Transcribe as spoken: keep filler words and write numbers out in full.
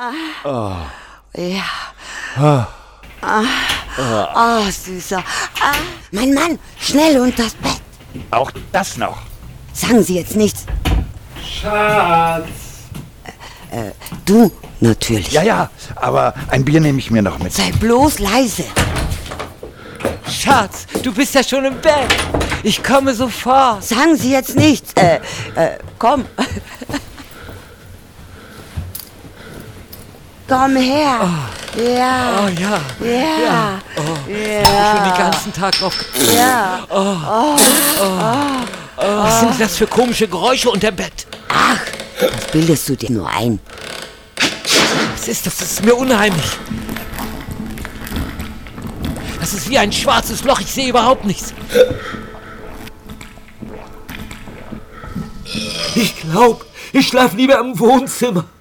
Oh. Ja. Ah. Ah. Oh, Süßer. Ah. Mein Mann, schnell unters Bett. Auch das noch. Sagen Sie jetzt nichts. Schatz. Äh, du natürlich. Ja, ja, aber ein Bier nehme ich mir noch mit. Sei bloß leise. Schatz, du bist ja schon im Bett. Ich komme sofort. Sagen Sie jetzt nichts. Äh, äh, komm. Komm her. Oh. Ja. Oh ja. Ja. Ja. Oh. Ja. Ich hab schon den ganzen Tag drauf. Ja. Oh. Oh. Oh. Oh. Was sind das für komische Geräusche unter dem Bett? Ach, das bildest du dir nur ein. Was ist das? Das ist mir unheimlich. Das ist wie ein schwarzes Loch. Ich sehe überhaupt nichts. Ich glaube, ich schlafe lieber im Wohnzimmer.